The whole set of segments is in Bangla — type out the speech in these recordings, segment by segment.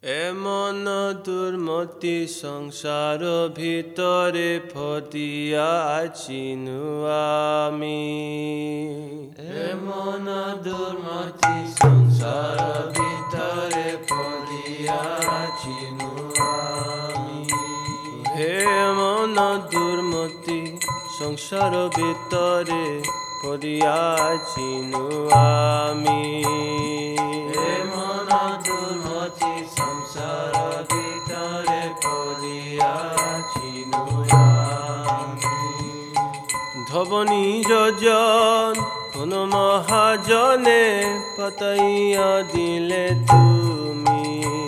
এমন দুর্মতি সংসার ভিতরে ফদিয়া আছিনু আমি। এমন দুর্মতি সংসার ভিতরে ফদিয়া আছিনু আমি। এমন দুর্মতি সংসার ভিতরে ফদিয়া আছিনু আমি। এমন দুর্মতি সংসার ভিতরে ফদিয়া আছিনু আমি। ধবনি যোজন কোন মহাজনে পাতাইয়া দিলে তুমি।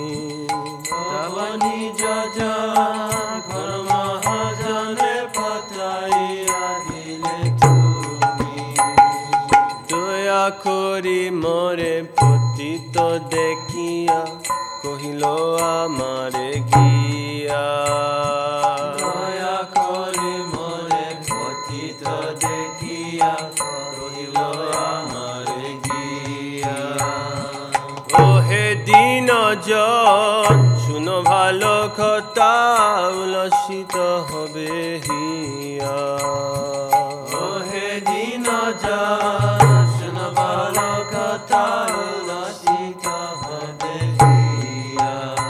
ধবনি যোজন কোন মহাজনে পাতাইয়া দিলে তুমি। দয়া করি মোরে পতিত দেখিয়া কহিল আমারে গিয়া। দয়া করি মোরে পতিত দেখিয়া কহিল আমারে গিয়া। ওহে দিন জন শুনো ভালো কথা উল্লসিত হবে হিয়া। ওহে দিন জন শুনো ভালো কথা উল্লসিত হবে হিয়া।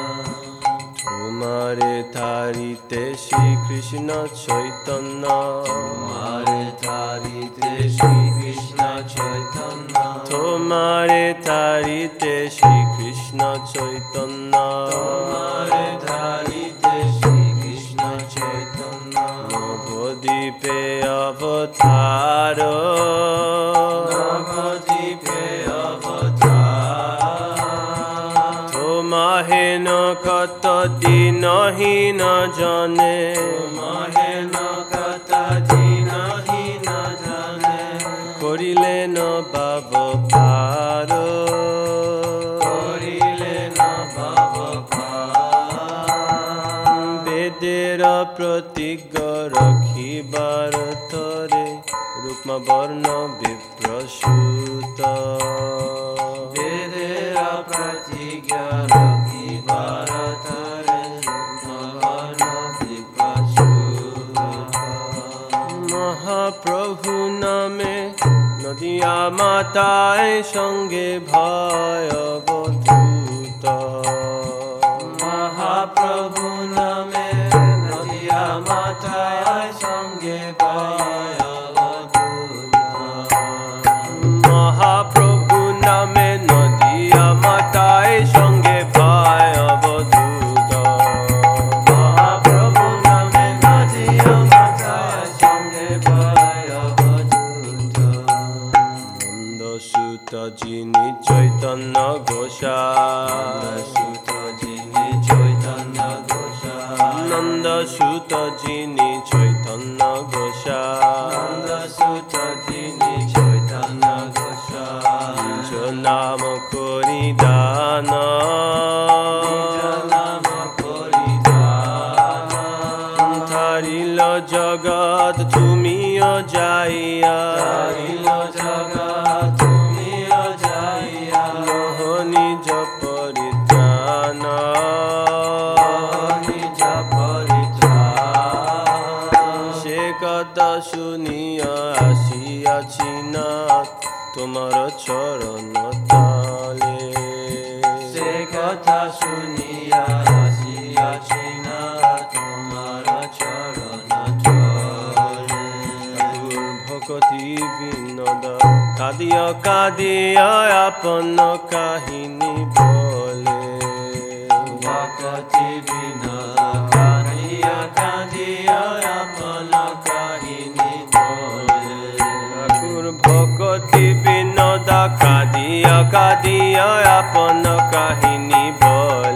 তোমারে তারিতে শ্রীকৃষ্ণ চৈতন্য। তোমারে তারিতে শ্রীকৃষ্ণ চৈতন্য। তোমারে তারিতে শ্রীকৃষ্ণ চৈতন্য। তোমারে তারিতে শ্রীকৃষ্ণ চৈতন্য। নবদ্বীপে অবতার। নবদ্বীপে অবতার। তোমাহেন কত দিনহীন জনে। তোমাহেন কত দিনহীন জনে। করিলেন বাব পার। করিলেন বাব পার। বেদের প্রতিজ্ঞ রখিবার তরে রুক্মা বর্ণ বিপ্রসূত। বেদের প্রতিজ্ঞা রখিবার তরে রুক্মবর্ণ বিপ্রসূত। মহাপ্রভু নামে নদিয়া মাতায় সঙ্গে ভয় অবধূত। মহাপ্রভু নামে নদিয়া মাতায় সঙ্গে ভয় অবধূত। মহাপ্রভু নামে নদিয়া মাতায় সঙ্গে ভয় অবধূত। মহাপ্রভু নামে নদিয়া মাতায় সঙ্গে ভয় অবধূত। নন্দসুত যিনি চৈতন্য ঘোষাল। সুত যিনি চৈতন্য ঘোষাল। নন্দসুত যিনি চৈতন্য ঘোষাল। সুত যিনি চৈতন্য ঘোষাল। নিজ নাম করি দান। নিজ নাম করি দান। তারিল জগৎ তুমিও যাইয়া। তারিল জগৎ তুমিও যাইয়া। মোহ নিজ পরিত্রাণ। নিজ পরিত্রাণ। সে কথা শুনিয়া আসিয়াছি না তোমার চরণ তলে। সে কথা শুনিয়া আসিয়াছি না তোমার চরণ তলে। ভকতি বিনোদ কাঁদিয়া কাঁদিয়া আপন কাহিনী বলে। ভকতি বিনোদ কাঁদিয়া কাঁদিয়া আপন কাহিনী বলে। ঠাকুর ভকতি বিনোদ কাঁদিয়া কাঁদিয়া আপন কাহিনী বলে।